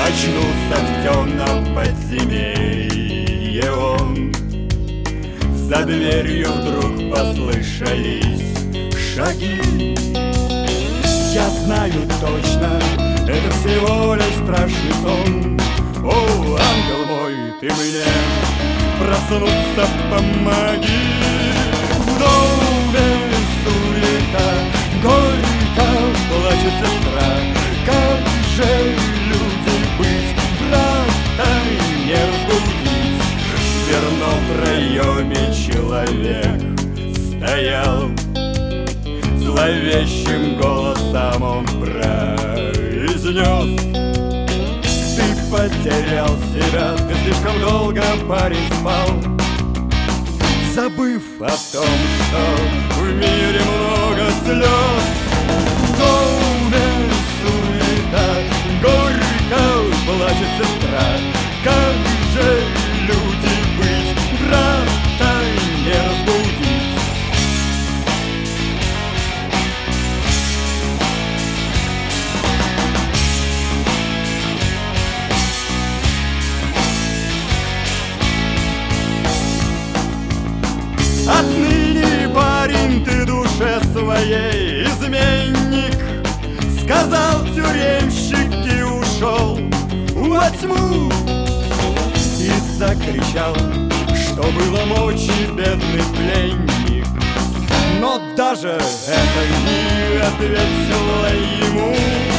Очнулся в темном подземелье он. За дверью вдруг послышались шаги. Я знаю точно, это всего лишь страшный сон. О, ангел мой, ты мне проснуться помоги. В доме суета, горько плачет сестра. Как же люди быть, брата не разбудить? В дверном проеме человек стоял. Зловещим голосом он произнес: ты потерял себя, ты слишком долго, парень, спал, забыв о том, что в мире много слез. В доме суета, горько плачет сестра. Как же люди быть, брата не разбудить? Отныне, парень, ты душе своей изменник, сказал тюремщик и ушел во тьму. И закричал, что было мочи, бедный пленник. Но даже это не ответило ему.